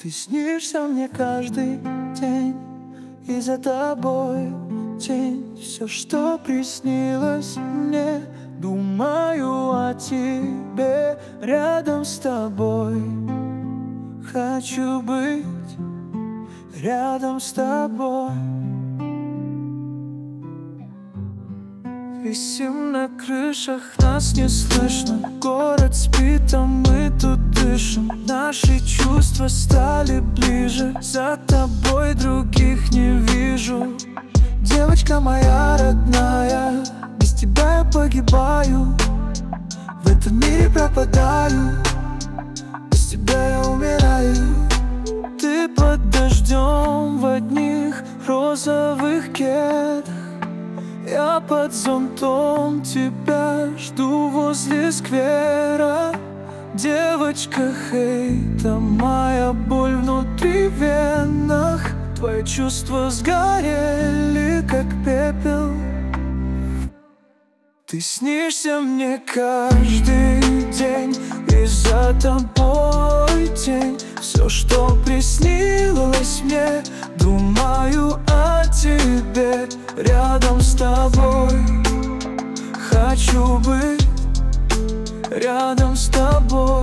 Ты снишься мне каждый день, и за тобой тень. Все, что приснилось мне, думаю о тебе. Рядом с тобой хочу быть, рядом с тобой. Висим на крышах, нас не слышно. Город спит, а мы тут дышим. Наши чувства стали ближе. За тобой других не вижу. Девочка моя родная, без тебя я погибаю. В этом мире пропадаю, без тебя я умираю. Ты под дождем в одних розовых кедах, я под зонтом тебя жду возле сквера. Девочка, хейта, моя боль внутри в венах. Твои чувства сгорели, как пепел. Ты снишься мне каждый день, и за тобой тень. Все, что приснилось мне, думаю о тебе. Рядом с тобой хочу быть, рядом с тобой.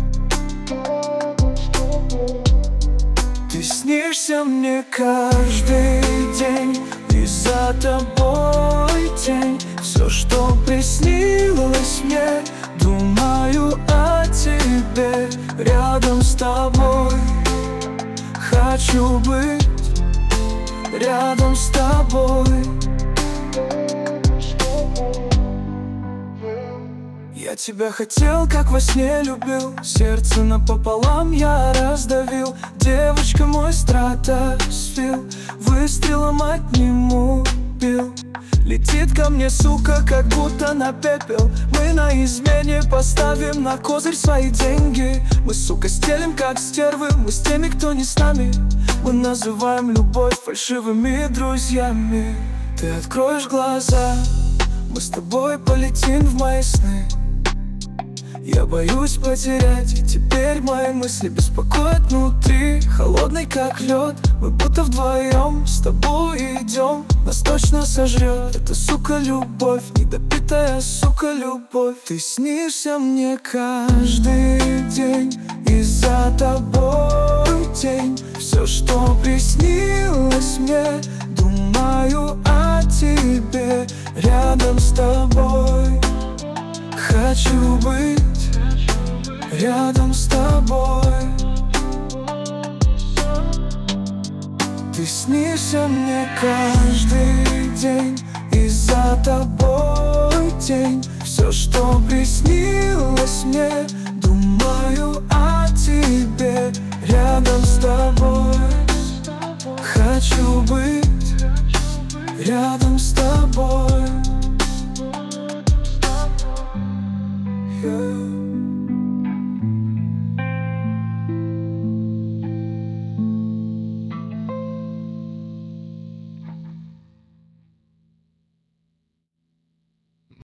Ты снишься мне каждый день, и за тобой тень. Все, что приснилось мне, думаю о тебе. Рядом с тобой хочу быть, рядом с тобой. Я тебя хотел, как во сне любил. Сердце напополам я раздавил. Девочка, мой стратосфил, выстрелом одним убил. Летит ко мне, сука, как будто на пепел. Мы на измене поставим на козырь свои деньги. Мы, сука, стелим, как стервы. Мы с теми, кто не с нами. Мы называем любовь фальшивыми друзьями. Ты откроешь глаза, мы с тобой полетим в мои сны. Я боюсь потерять, и теперь мои мысли беспокоят внутри. Холодный как лед, мы будто вдвоем с тобой идем. Нас точно сожрет эта, сука, любовь, недопитая, сука, любовь. Ты снишься мне каждый день, и за тобой тень. Все, что приснилось мне, думаю о тебе. Рядом с тобой хочу быть, рядом с тобой. Ты снишься мне каждый день, и за тобой тень. Все, что приснилось мне, думаю о тебе. Рядом с тобой хочу быть,